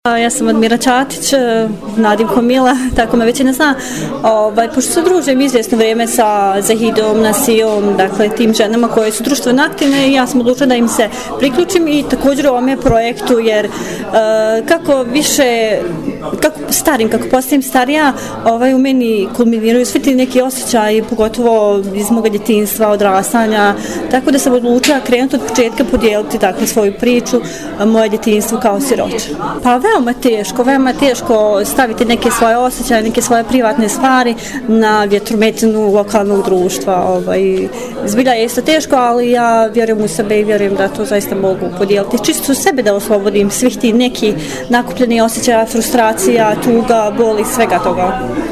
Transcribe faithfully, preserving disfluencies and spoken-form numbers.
Ja sam Admira Ćatić, nadimkom Mila, tako me većina zna. Ovaj, pošto se družim izvjesno vrijeme sa Zahidom, Nasijom, dakle tim ženama koje su društveno aktivne, ja sam odlučila da im se priključim i također u ovome projektu, jer uh, kako više, kako starim, kako postajem starija, ovaj, u meni kulminiraju svi ti neki osjećaji, pogotovo iz moga djetinjstva, odrastanja, tako da sam odlučila krenuti od početka podijeliti dakle, svoju priču, moje djetinjstvo kao siroče. Pa veoma teško, veoma teško staviti neke svoje osjećaje, neke svoje privatne stvari na vjetrometinu lokalnog društva. Ovaj, zbilja je isto teško, ali ja vjerujem u sebe i vjerujem da to zaista mogu podijeliti. Čisto sebe da oslobodim svih ti neki nakupljeni osjećaja, frustracija, tuga, boli, svega toga.